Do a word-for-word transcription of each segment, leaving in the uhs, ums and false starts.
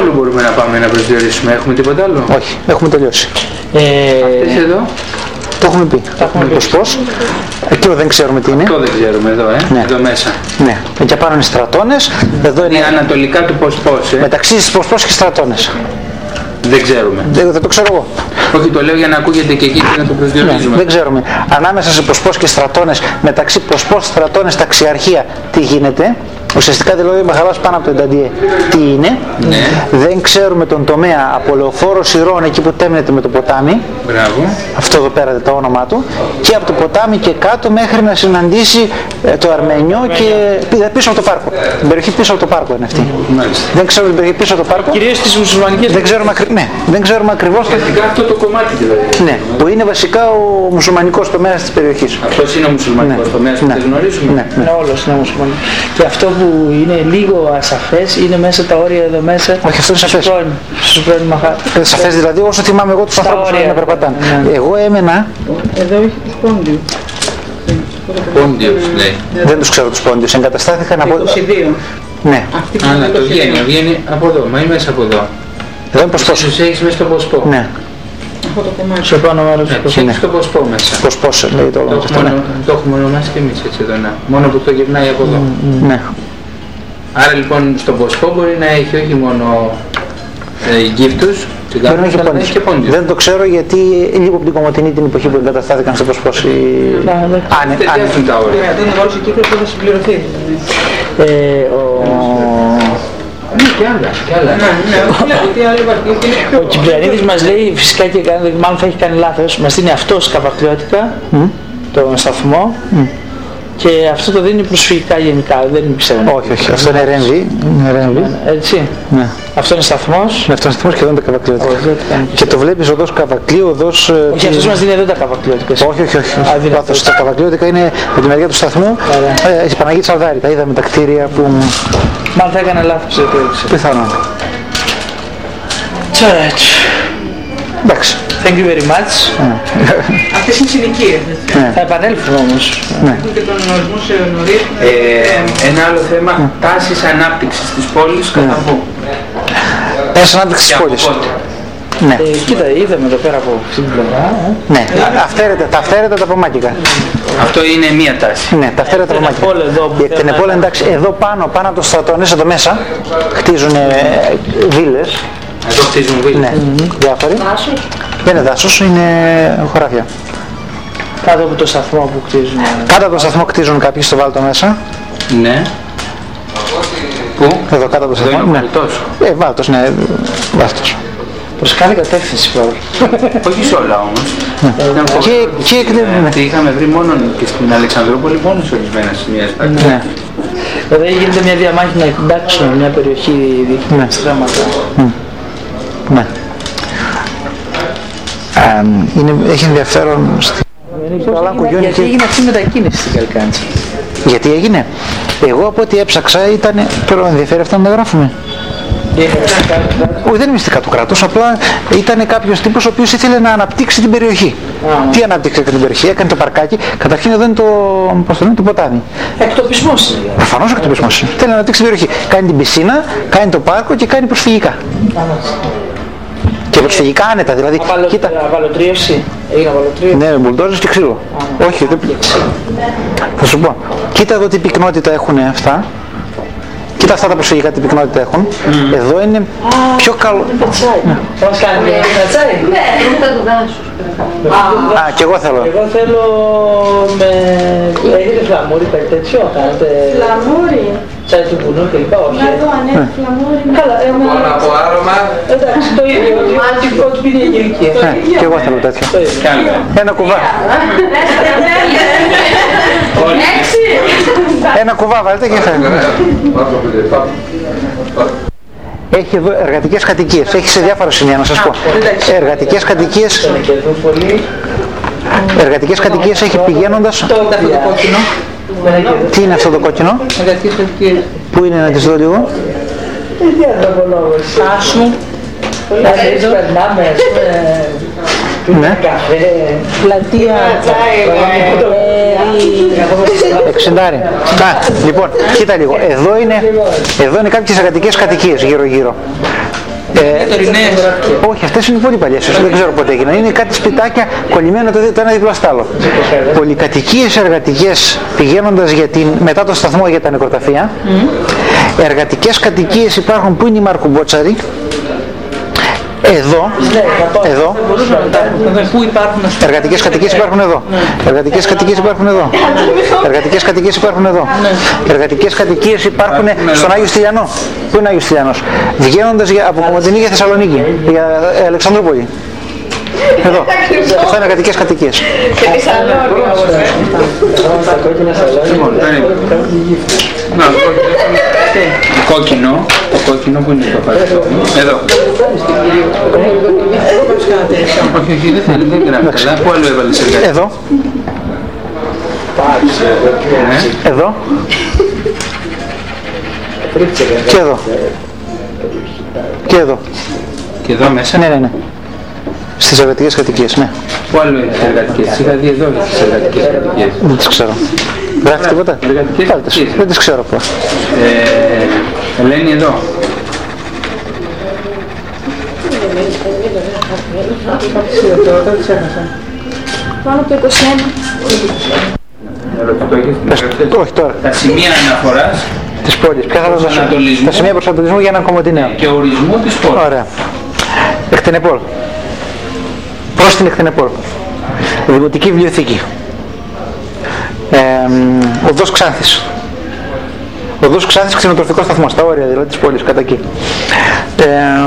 άλλο μπορούμε να πάμε να προσδιορίσουμε? Έχουμε τίποτα άλλο? Όχι, έχουμε τελειώσει. Ε, Αυτές εδώ. Το έχουμε πει. Το έχουμε πει. Πώς. Εκεί δεν ξέρουμε τι είναι. Αυτό δεν ξέρουμε εδώ, ε. Ναι. Εδώ μέσα. Ναι. Εκεί πάνω είναι στρατώνες. Εδώ είναι... είναι ανατολικά του Ποσπός, ε. Μεταξύ της Ποσπός και στρατώνες. Δεν ξέρουμε. Δεν, δεν το ξέρω εγώ. Όχι, το λέω για να ακούγεται και εκεί και να το προσδιορίζουμε. Ναι, δεν ξέρουμε. Ανάμεσα σε Ποσπός και στρατώνες, μεταξύ Ποσπός, στρατώνες, ταξιαρχία, τι γίνεται. Ουσιαστικά δηλαδή Μαχαλάς πάνω από το Ενταντιέ. Τι είναι. Ναι. Δεν ξέρουμε τον τομέα από Λεωφόρο Συρών, εκεί που τέμνεται με το ποτάμι. Μπράβο. Αυτό εδώ πέρα το όνομά του. Και από το ποτάμι και κάτω μέχρι να συναντήσει ε, το Αρμενιό και πίσω από το πάρκο. Την περιοχή πίσω από το πάρκο είναι αυτή. Μάλιστα. Δεν ξέρουμε την περιοχή πίσω από το πάρκο. Κυρίως τις μουσουλμανικές. Δεν ξέρουμε, ακρι... ναι, δεν ξέρουμε ακριβώς. Βασικά αυτό το κομμάτι δηλαδή. Ναι, που είναι βασικά ο μουσουλμανικός τομέας της περιοχής. Αυτός είναι ο μουσουλμανικός ναι. τομέας που ναι. δεν γνωρίζουμε. Ναι, ναι. Είναι όλος είναι μουσουλμανικός. Και αυτό που είναι λίγο ασαφές είναι μέσα τα όρια εδώ μέσα. Όχι, αυτό είναι σαφές. Στους πρώην Μαχά. Ε, σαφές δηλαδή όσο θυμάμαι εγώ τους ανθρώπους να περπατάνε. Ναι. Εγώ έμενα. Εδώ έχει τους Πόντιους. Πόντιος λέει. Δεν τους ξέρω τους Πόντιους. Εγκαταστάθηκαν από... είκοσι δύο. Ναι. Αλλά το βγαίνει, βγαίνει από εδώ, μα είναι μέσα από εδώ. Εδώ είναι Ποσπός. Τους έχεις μέσα στο Ποσπό. Ναι. Αυτό το κομμάτι. Στο πάνω μέρος. Ναι, τους έχεις στο Ποσπό μέσα. Ποσπός λέει το Το όνομα. έχουμε, ναι. Το έχουμε ονομάσει και εμείς έτσι εδώ, ναι. Μόνο που το γυρνάει από εδώ. Mm, ναι. Άρα λοιπόν στον Ποσπό μπορεί να έχει όχι μόνο ε, γύφτους, Μπορεί να έχει Πόντιους. και Πόντιους. Δεν το ξέρω γιατί λίγο από την Κομοτηνή την εποχή που εγκαταστάθηκαν στο Ποσπός. Οι... Αν ταιριάζουν τα όρια. Όταν είναι όλος ο κύκλος που θα συμπληρωθεί. Ε, ο... Ναι, και άλλα. Και άλλα. Ναι, ναι, τι άλλο υπάρχει. Ο Κυπριανίδης μας λέει φυσικά και κάνει, μάλλον θα έχει κάνει λάθος, μας δίνει αυτό καβακλιώτικα, Mm. τον σταθμό, Mm. και αυτό το δίνει προσφυγικά γενικά, δεν ξέρω. Όχι, όχι, αυτό είναι ρέμβι. Είναι ρέμβι. Έτσι. Ναι. Αυτό είναι σταθμός. Με αυτόν σταθμό και εδώ είναι τα καβακλιώτικα. Όχι, δεν το κάνει Και το βλέπεις οδός Καβακλείου, οδός... ε, Όχι, αυτός μας δίνει εδώ τα καβακλιώτικα. Όχι, όχι, όχι. Α, δίνει Λάθος. αυτός. Τα καβακλιώτικα είναι με τη μεριά του σταθμού. Ωραία. Ε, η Παναγία Τσαλδάρη. Τα είδαμε τα κτίρια που... Μάλλον θα έκανε λάθος, δεν το ήξερα. Πιθανόν. It's alright. Εντάξει. Thank you very much. Αυτές είναι συνοικίες. Ναι. Θα επανέλθουμε όμως. Ναι. Έχουν και τον ορισμό σε νωρίς. Ε, ένα άλλο θέμα, τάσεις ανάπτυξης της πόλης κατά πού. Ένας ανάπτυξη της Και από πόλης. πότε. Ναι. Ε, κοίτα, είδαμε εδώ πέρα από αυτή την πλευρά. ε. Ναι. Αυθαίρετα, τα αυθαίρετα τα πομάκικα. Αυτό είναι μία τάση. Ναι, τα αυθαίρετα τα πομάκικα. Τενεπόλ εδώ που Η Εκτενεπόλ, εντάξει, εδώ πάνω, πάνω από το στρατώνες, εδώ μέσα, χτίζουν ε, βίλες. Εδώ χτίζουν βίλες. Ναι, διάφοροι. Δεν είναι δάσος, είναι χωράφια. Κάτω από το σταθμό που κτίζουν. Κάτω από το σταθμό κτίζουν κάποιοι στο Βάλτο μέσα. Ναι. Πού? Εδώ κάτω από το Εδώ είναι σταθμό. ο Παλτός. Ε, Βάλτος, ναι, Βάλτος. Προς κάθε κατεύθυνση πρόβλημα. Όχι σε όλα όμως. Ήταν φοβερό. Και, και, ναι. Γιατί είχαμε βρει μόνο και στην Αλεξανδρούπολη μόνο σε ορισμένα σημεία. Ναι. Εδώ γίνεται μια διαμάχη να εντάξουν μια περιοχή Ναι. στρέμματα. Ναι. Ε, είναι, έχει ενδιαφέρον στη... Καλά, κουγιώνει Γιατί και- έγινε αυτή η μετακίνηση στην Καλκάντσα. Γιατί έγινε. Εγώ από ό,τι έψαξα ήταν... Τώρα ενδιαφέρει αυτό να το γράφουμε. Όχι, δεν είναι μυστικά του κράτους, απλά ήταν κάποιος τύπος ο οποίος ήθελε να αναπτύξει την περιοχή. Τι αναπτύξει την περιοχή, έκανε το παρκάκι. Καταρχήν εδώ είναι το, πώς το λένε, το ποτάμι. Εκτοπισμός είναι. Προφανώς εκτοπισμός. Θέλει να αναπτύξει την περιοχή. Κάνει την πισίνα, κάνει το πάρκο και κάνει προσφυγικά. Και προσφυγικά άνετα, δηλαδή. Κοίτα. Αβαλοτρίευση. Έγινε αβαλοτρίευση. Ναι, με μπουλντόζες και ξύλο. Όχι, δεν... Θα σου πω. Κοίτα εδώ τι πυκνότητα έχουν αυτά. Κοίτα αυτά τα προσφυγικά τι πυκνότητα έχουν. Εδώ είναι πιο καλό. Πετσάι. Θα μας κάνει μια πετσάι. Ναι, είναι του δάσους. Α, και εγώ θέλω. Εγώ θέλω με... Έχετε φλαμούρι, κάτι τέτοιο, κάνετε Φλαμούρι. τσάι του βουνού κλπ. Όχι. Να δω αν έχει φλαμούρι. Καλά, ένα... Από άρωμα. Εντάξει, το ίδιο, ό,τι πει η ηλικία. Ναι, και εγώ θέλω τέτοιο. Το ίδιο. Κάλια. Ένα κουβά. Έξι. Ένα κουβά βάλτε και θα... Έχει εδώ εργατικές κατοικίες. Έχει σε διάφορα σημεία να σας πω. Εργατικές κατοικίες, Και εδώ πολύ... εργατικές κατοικίες έχει πηγαίνοντας... Το αυτό το κόκκινο. Τι είναι αυτό το κόκκινο, Εργατικές κατοικίες. πού είναι να τις δω λίγο. Τι ανταπολόγος. Άσου. Εμείς περνάμε, ας πούμε, Ναι. καφέ, πλατεία, Εξεντάρι. Α, λοιπόν, κοίτα λίγο. Εδώ είναι, εδώ είναι κάποιες εργατικές κατοικίες γύρω-γύρω. Ε, τωρινές. όχι, αυτές είναι πολύ παλιές, δεν ξέρω πότε έγιναν. Είναι κάτι σπιτάκια κολλημένα το, το ένα δίπλα στο άλλο. Πολυκατοικίες εργατικές πηγαίνοντας για την, μετά το σταθμό για τα νεκροταφεία. Mm. Εργατικές κατοικίες υπάρχουν που είναι η Μαρκουμπότσαρη. Εδώ, εδώ, Πού υπάρχουν ας πούμε. εργατικές κατοικίες υπάρχουν εδώ. Εργατικές κατοικίες υπάρχουν εδώ. Εργατικές κατοικίες υπάρχουν εδώ. Εργατικές κατοικίες υπάρχουν στον Άγιο Στυλιανό. Πού είναι ο Άγιος Στυλιανός? Βγαίνοντας για, από Κομοτηνή για Θεσσαλονίκη, για ε, Αλεξανδρούπολη. Εδώ. Αυτά είναι εργατικές κατοικίες. Και Να, το κόκκινο, το κόκκινο που είναι το παρελθόν. Εδώ. Όχι, όχι, δεν θέλει, δεν γράφει καλά. Πού άλλο έβαλες εργατικές? Εδώ. Εδώ. Και εδώ. Και εδώ. Και εδώ μέσα. Ναι, ναι, ναι. Στις εργατικές κατοικίες, ναι. Πού άλλο είναι τις εργατικές? Είχα δει εδώ τις εργατικές κατοικίες. Δεν τις ξέρω. Γράφει τίποτα? Εργατικές Βάλτε τις. κατοικίες. Δεν τις ξέρω απλά. Ε, Ελένη εδώ. Πάνω από το είκοσι ένα. Το έχεις στην εργατικές. Όχι τώρα. Τα σημεία αναφοράς Της πόλης. Ποια θα σας δώσω? Ανατολισμού. Τα σημεία προσανατολισμού για έναν Κομοτηναίο. και ορισμού της πόλης. Ωραία. Εκτενεπόλ. Προς την Εκτενεπόλ. Δημοτική βιβλιοθήκη. Ε, οδός Ξάνθης. Οδός Ξάνθης, κτηνοτροφικός σταθμός. Στα όρια δηλαδή της πόλης, κατά εκεί. Ε,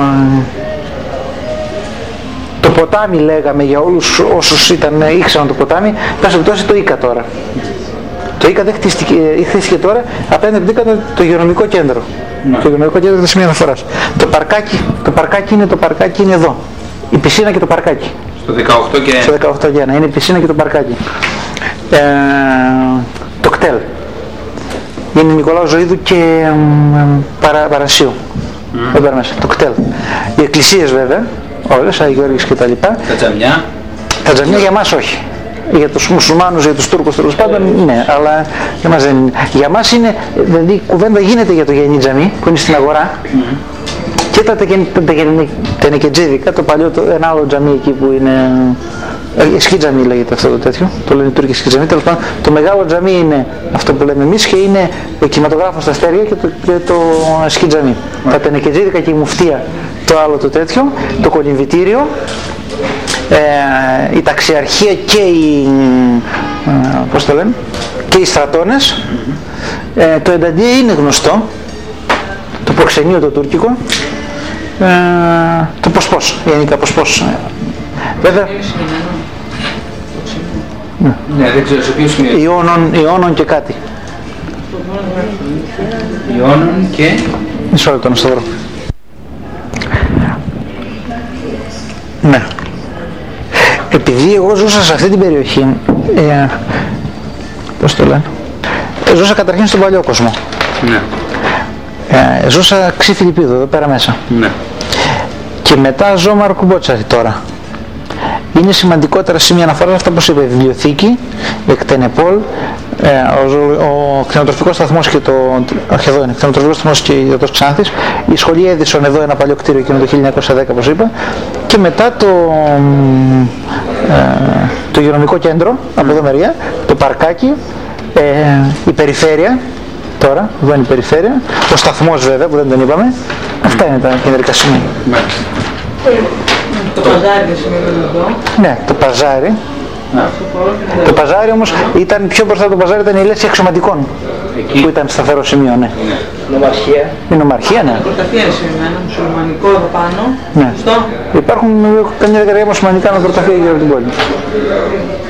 το ποτάμι λέγαμε για όλους όσους ήταν, ήξεραν το ποτάμι. Πάση περιπτώσει το Ίκα τώρα. Το Ίκα δεν χτίστηκε, χτίστηκε τώρα, απέναντι από το Ίκα το υγειονομικό κέντρο. Ναι. Το υγειονομικό κέντρο είναι το σημείο αναφοράς. Το παρκάκι, το παρκάκι είναι, το παρκάκι είναι εδώ. Η πισίνα και το παρκάκι. Στο δεκαοκτώ και Στο δεκαοκτώ και ένα. Είναι η πισίνα και το παρκάκι. Ε, το κτέλ. Είναι Νικολάου Ζωήδου και μ, παρα, Παρασίου. Mm. Δεν πέρα μέσα. Το κτέλ. Οι εκκλησίες βέβαια, όλες, Άγιο Γεώργης και τα λοιπά. τα τζαμιά. Τα τζαμιά για μας όχι. Για τους μουσουλμάνους, για τους Τούρκους τέλος πάντων, ναι, αλλά για μας δεν είναι. Για μας είναι, δηλαδή η κουβέντα γίνεται για το Γενή Τζαμί που είναι στην αγορά. Mm. Και τα τενεκετζίδικα, το παλιό, το, ένα άλλο τζαμί εκεί που είναι, εσκι τζαμί λέγεται αυτό το τέτοιο, το λένε οι Τούρκοι εσκι τζαμί, τέλος πάντων το μεγάλο τζαμί είναι αυτό που λέμε εμείς και είναι ο κινηματογράφος στα αστέρια και το, και το εσκι τζαμί. Mm. Τα τενεκετζίδικα και η μουφτία το άλλο το τέτοιο, το κολυμβητήριο, ε, η ταξιαρχία και οι, ε, πώς το λένε, και οι στρατώνες. Mm-hmm. Ε, το ενταντία είναι γνωστό, το προξενείο το τουρκικό, ε, το ποσπός, γενικά ποσπός. Βέβαια, Ναι, ναι, δεν ξέρω σε ποιο σημείο. Ιώνων, Ιώνων και κάτι. Ιώνων και... Μισό λεπτό να στο βρω. Ναι. Επειδή εγώ ζούσα σε αυτή την περιοχή, ε, πώς το λένε, ζούσα καταρχήν στον παλιό κόσμο. Ναι. Ε, ζούσα Ξή Φιλιππίδου εδώ πέρα μέσα. Ναι. Και μετά ζω Μαρκουμπότσαρη τώρα. Είναι σημαντικότερα σημεία αναφοράς αυτά που είπε, βιβλιοθήκη, Εκτενεπόλ, ε, ο, ο κτηνοτροφικός σταθμός και το, όχι εδώ είναι, κτηνοτροφικός σταθμός και η οδός Ξάνθης, η σχολή Έδισον εδώ, ένα παλιό κτίριο εκείνο το χίλια εννιακόσια δέκα όπως είπα, και μετά το, ε, το υγειονομικό κέντρο, από εδώ μεριά, το παρκάκι, ε, η περιφέρεια, τώρα, εδώ είναι η περιφέρεια, ο σταθμός βέβαια που δεν τον είπαμε, αυτά είναι τα κεντρικά σημεία. Το παζάρι δεν σημαίνει εδώ. Ναι, το παζάρι. Το παζάρι όμως ήταν πιο μπροστά από το παζάρι, ήταν η λέξη αξιωματικών. Εκεί. Που ήταν σταθερό σημείο, ναι. Νομαρχία. Η νομαρχία, ναι. Νεκροταφεία είναι σημειωμένο, μουσουλμανικό εδώ πάνω. Ναι. Σωστό. Υπάρχουν καμιά δεκαετία μουσουλμανικά νεκροταφεία γύρω από την πόλη.